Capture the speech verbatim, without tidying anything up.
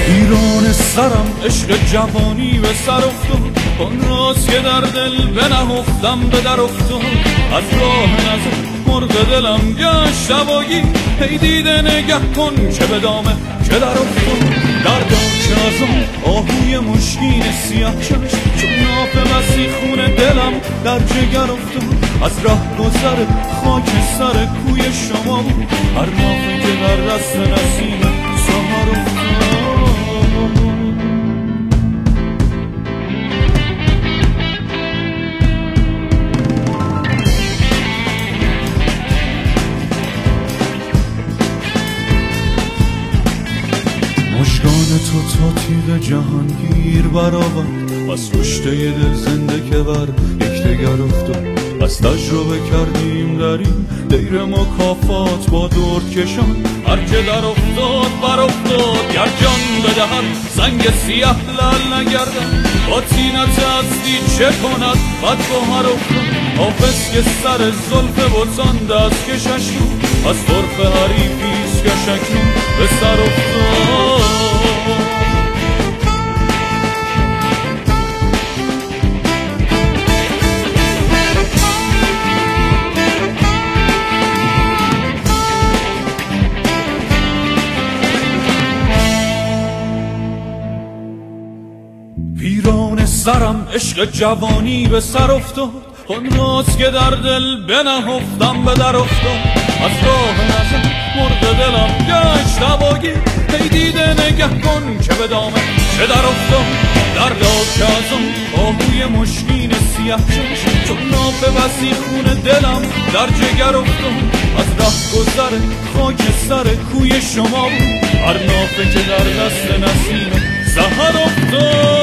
ایران سرم عشق جوانی به سر افتاد، آن راست که در دل بنهفتم به در افتاد. از راه نظر مرغ دلم گشت شباگی، هی دیده نگه کن که به دامه که در افتاد. دردا که از آن آهوی مشکین سیاه چشم، چون ناف مسیح خون دلم در جگر افتاد. از راه گذر خاک سر کوی شما بود، هر نافه که در دست نسیم سهر افتاد. مژگان تو تا تیغ جهانگیر برآورد، از کشته دل زنده که بر یکدیگر افتاد. از تجربه کردیم در این دیر مکافات با درد کشان، هر که در افتاد بر افتاد. گر جان بدهد سنگ سیاه لعل نگردد، با طینت هستی چه کند بد گوهر افتاد. حافظ که سر زلف بتان دست کشش بود، از طرف حریفیست که شکنون به سر افتاد. ویران سرم عشق جوانی به سر افتاد، آن راست که در دل بنهفتم به در افتاد. از راه نظر مرغ دلم گشت شباگی، هی دیده نگه کن که به دامه چه در افتاد. دردا که از آن آهوی مشکین سیاه چشم، چون ناف وسیع خون دلم در جگر افتاد. از راه گذر خاک سر کوی شما بود، هر نافه که در دست نسیم سحر افتاد.